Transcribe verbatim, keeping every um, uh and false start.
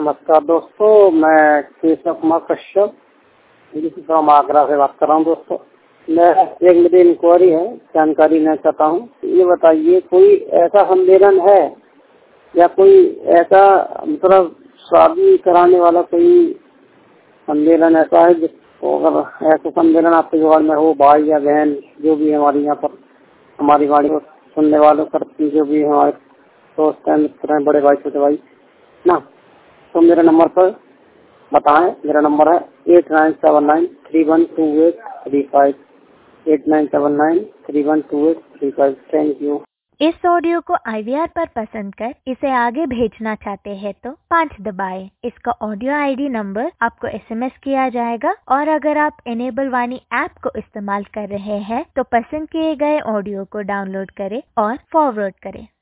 नमस्कार दोस्तों, मैं केशव कुमार कश्यप फ्रॉम आगरा से बात कर रहा हूँ। दोस्तों, मैं एक मेरी इंक्वायरी है, जानकारी लेना चाहता हूँ। ये बताइए, कोई ऐसा सम्मेलन है या कोई ऐसा मतलब शादी कराने वाला कोई सम्मेलन ऐसा है जिसको, अगर ऐसा सम्मेलन आपके जुगाड़ में हो, भाई या बहन जो भी हमारी यहाँ पर हमारी वाणी को सुनने वालों करती जो भी हमारे दोस्त हैं, मित्र हैं, बड़े भाई छोटे भाई ना, तो मेरे नंबर पर बताएं। मेरा नंबर है eight nine seven nine three one two eight three five eight nine seven nine three one two eight three five. Thank you. इस ऑडियो को आई वी आर पर पसंद कर इसे आगे भेजना चाहते हैं तो पाँच दबाएं। इसका ऑडियो आई डी नंबर आपको एस एम एस किया जाएगा और अगर आप इनेबल वाणी ऐप को इस्तेमाल कर रहे हैं तो पसंद किए गए ऑडियो को डाउनलोड करें और फॉरवर्ड करें।